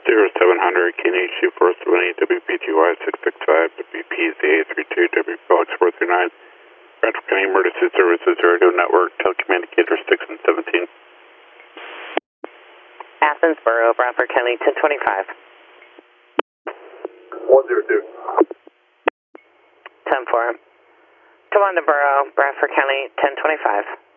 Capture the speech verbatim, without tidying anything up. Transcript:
zero seven hundred, K N H two four seven eight, W P G Y six six five, W P Z eight three two, W P X four three nine, Rancho County Emergency Services Radio Network, Telecommunicator six and seventeen. Athens Borough, Bradford County, ten twenty-five. one zero two. ten four. Come on to Borough, Bradford County, ten twenty-five.